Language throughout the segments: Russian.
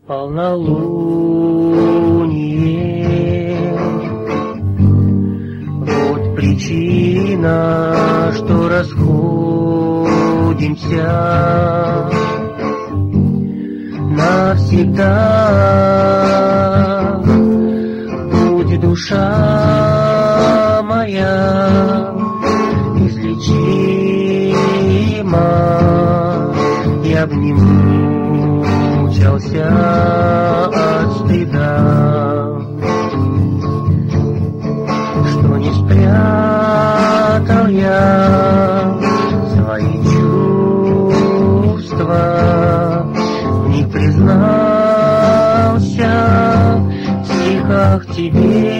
Полнолуние, вот причина, что расходимся навсегда. Будь душа моя излечима, я б не мучился от стыда, что не спрятал я свои чувства, в них признался в стихах тебе.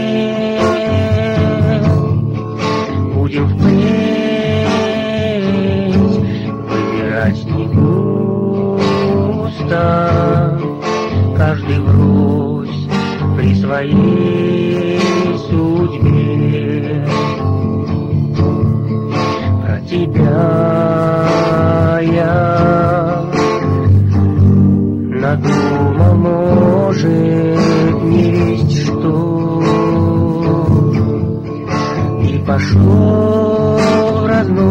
Будем впредь выбирать не густо, каждый врозь при своей судьбе. Про тебя я надумал, может, не весть что, и пошел в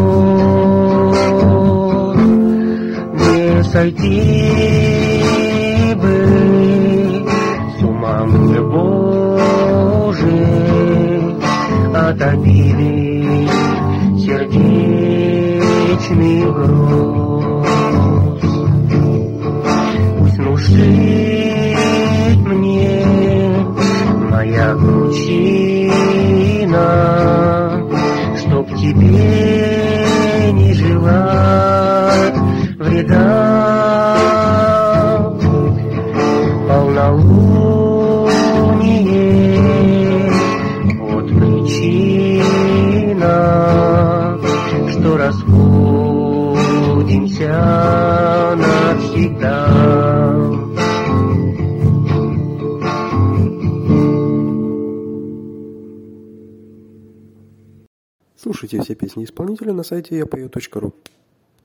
разнос, не сойти бы с ума мне, Боже, от обилия сердечных гроз. Пусть внушит мне моя кручина, чтоб тебе не желать вреда. Полнолуние, вот причина, что расходимся навсегда. Слушайте все песни исполнителя на сайте yapayot.ru.